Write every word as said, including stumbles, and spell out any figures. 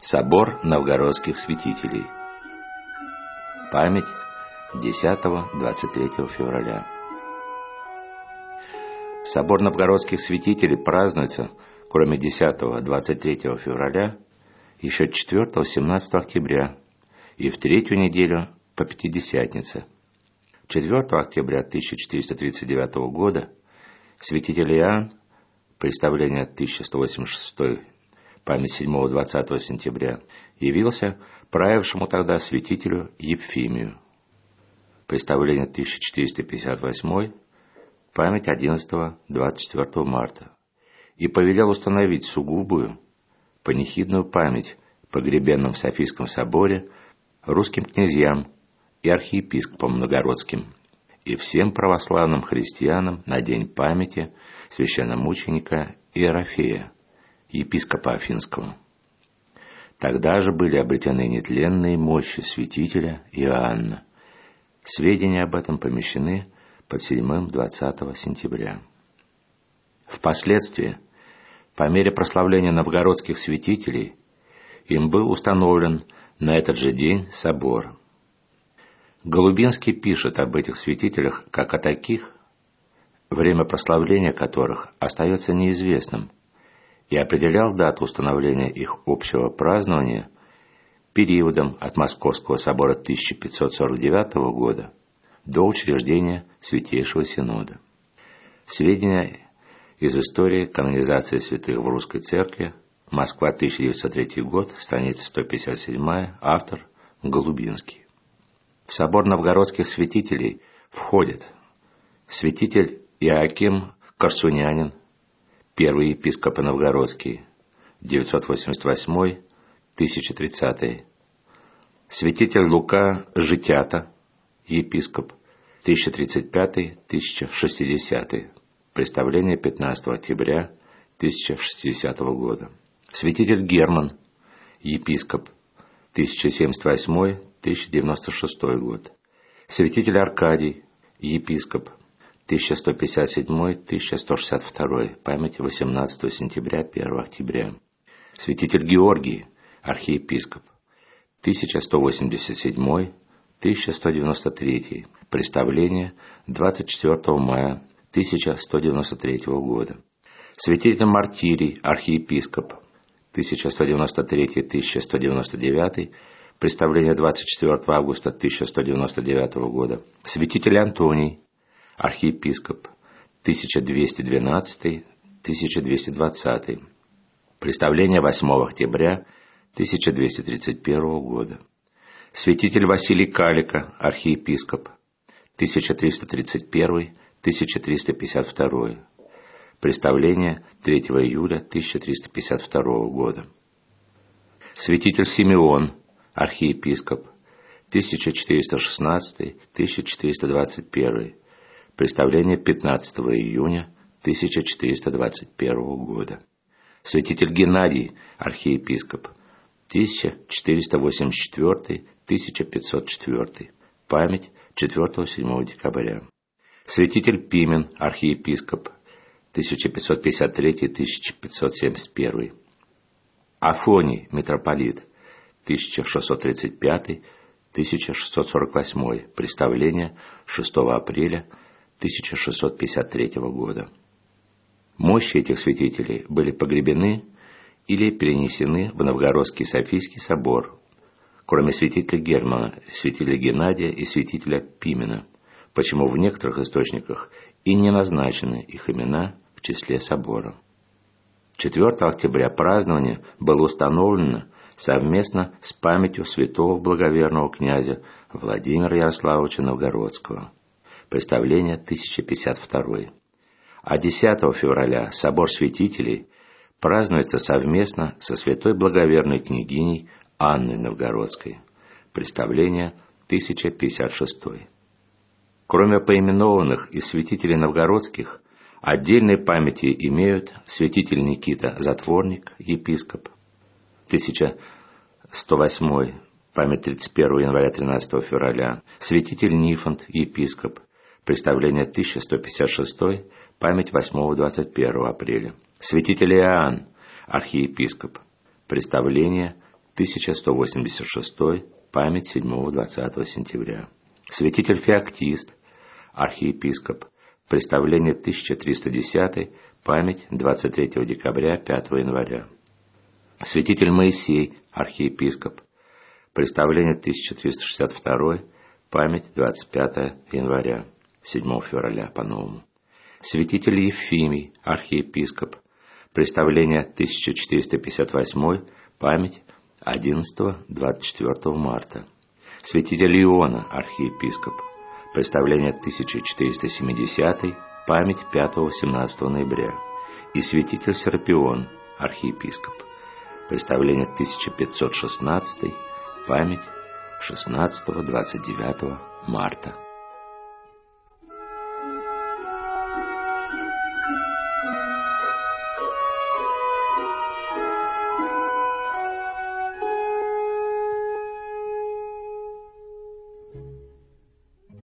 Собор новгородских святителей. Память десятого-двадцать третьего февраля. Собор новгородских святителей празднуется, кроме десятого-двадцать третьего февраля, еще четвёртого-семнадцатого октября и в третью неделю по Пятидесятнице. четвёртого октября тысяча четыреста тридцать девятого года святитель Иоанн, представление тысяча сто восемьдесят шестой, память седьмого-двадцатого сентября, явился правившему тогда святителю Епфимию. Представление тысяча четыреста пятьдесят восьмой, память одиннадцатого-двадцать четвёртого марта, и повелел установить сугубую панихидную память погребенным в Софийском соборе русским князьям и архиепископам новгородским и всем православным христианам на день памяти священномученика Иерофея, епископа Афинского. Тогда же были обретены нетленные мощи святителя Иоанна. Сведения об этом помещены под седьмым-двадцатого сентября. Впоследствии, по мере прославления новгородских святителей, им был установлен на этот же день собор. Голубинский пишет об этих святителях как о таких, время прославления которых остается неизвестным, и определял дату установления их общего празднования периодом от Московского собора тысяча пятьсот сорок девятого года до учреждения Святейшего Синода. Сведения из истории канонизации святых в Русской Церкви, Москва, тысяча девятьсот третий год, страница сто пятьдесят седьмая, автор Голубинский. В собор новгородских святителей входят святитель Иоаким Корсунянин, первый епископ новгородский, девятьсот восемьдесят восьмой — тысяча тридцатый, святитель Лука Житята, епископ, тысяча тридцать пятый — тысяча шестидесятый, представление пятнадцатого октября тысяча шестидесятого года, святитель Герман, епископ, тысяча семьдесят восьмой — тысяча девяносто шестой год, святитель Аркадий, епископ, тысяча сто пятьдесят седьмой — тысяча сто шестьдесят второй, память восемнадцатого сентября — первого октября, святитель Георгий, архиепископ, тысяча сто восемьдесят седьмой — тысяча сто девяносто третий, представление двадцать четвёртого мая тысяча сто девяносто третьего года, святитель Мартирий, архиепископ, тысяча сто девяносто третий — тысяча сто девяносто девятый, представление двадцать четвёртого августа тысяча сто девяносто девятого года, святитель Антоний, архиепископ, тысяча двести двенадцатый — тысяча двести двадцатый, представление восьмого октября тысяча двести тридцать первого года, святитель Василий Калика, архиепископ, тысяча триста тридцать первый — тысяча триста пятьдесят второй, представление третьего июля тысяча триста пятьдесят второго года, святитель Симеон, архиепископ, тысяча четыреста шестнадцатый — тысяча четыреста двадцать первый, представление пятнадцатого июня тысяча четыреста двадцать первого года, святитель Геннадий, архиепископ, тысяча четыреста восемьдесят четвёртый — тысяча пятьсот четвёртый, память четвёртого-седьмого декабря, святитель Пимен, архиепископ, тысяча пятьсот пятьдесят третий — тысяча пятьсот семьдесят первый, Афоний, митрополит, тысяча шестьсот тридцать пятый — тысяча шестьсот сорок восьмой, представление шестого апреля тысяча шестьсот пятьдесят третьего года. Мощи этих святителей были погребены или перенесены в Новгородский Софийский собор, кроме святителя Германа, святителя Геннадия и святителя Пимена, почему в некоторых источниках и не назначены их имена в числе собора. четвёртого октября празднование было установлено совместно с памятью святого благоверного князя Владимира Ярославовича Новгородского, представление тысяча пятьдесят второй, а десятого февраля собор святителей празднуется совместно со святой благоверной княгиней Анной Новгородской, представление тысяча пятьдесят шестой. Кроме поименованных из святителей новгородских, отдельной памяти имеют святитель Никита Затворник, епископ, тысяча сто восьмой, память тридцать первого января — тринадцатого февраля, святитель Нифонт, епископ, представление тысяча сто пятьдесят шестой, память восьмого — двадцать первого апреля, святитель Иоанн, архиепископ, представление тысяча сто восемьдесят шестой, память седьмого-двадцатого сентября. Святитель Феоктист, архиепископ, представление тысяча триста десятый, память двадцать третьего декабря, пятого января. Святитель Моисей, архиепископ, представление тысяча триста шестьдесят второй, память двадцать пятого января, седьмого февраля по-новому. Святитель Ефимий, архиепископ, представление тысяча четыреста пятьдесят восьмой, память одиннадцатого-двадцать четвёртого марта. Святитель Иона, архиепископ, представление тысяча четыреста семидесятый, память пятого-семнадцатого ноября. И святитель Серапион, архиепископ, представление тысяча пятьсот шестнадцатый, память шестнадцатого-двадцать девятого марта.